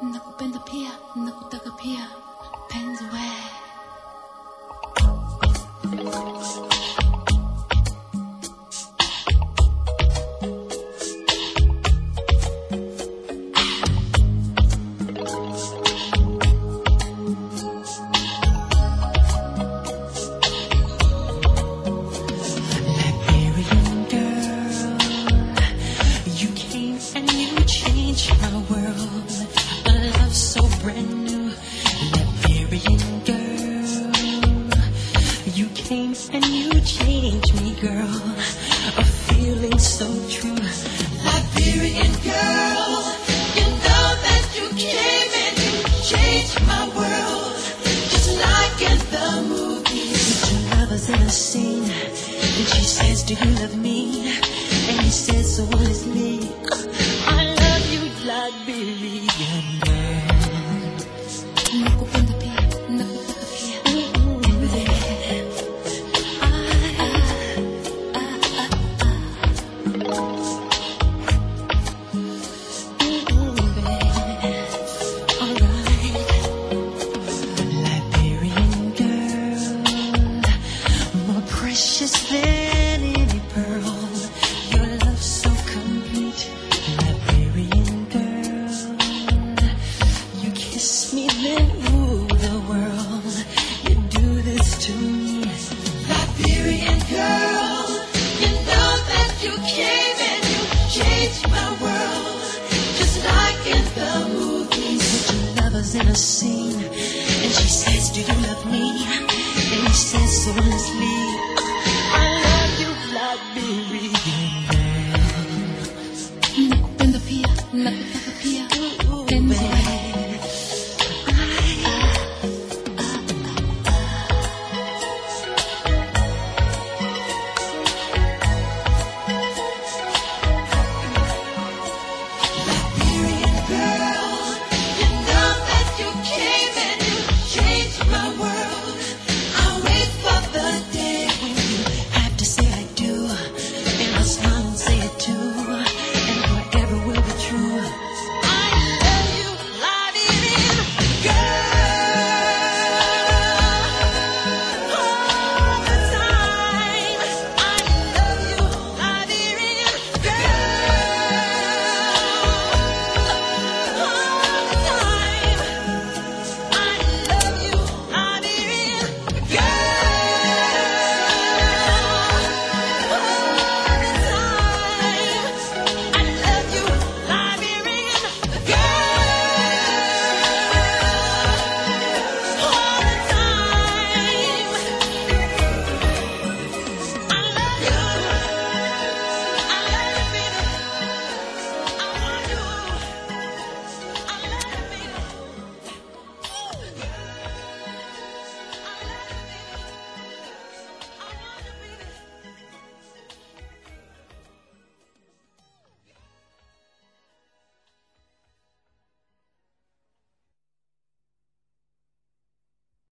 nakupenda pia, nakutaka pia, penzi we. And you changed me, girl. A feeling so true. Liberian girl, you know that you came and you changed my world. Just like in the movies. Two lovers in a scene, and she says, do you love me? And he says, so honestly, I love you, Liberian girl. Precious than any pearl, your love so complete. Liberian girl, you kiss me then rule the world. You do this to me. Liberian girl, you know that you came and you changed my world. Just like in the movies. Two lovers in a scene, and she says, do you love me? And he says so honestly,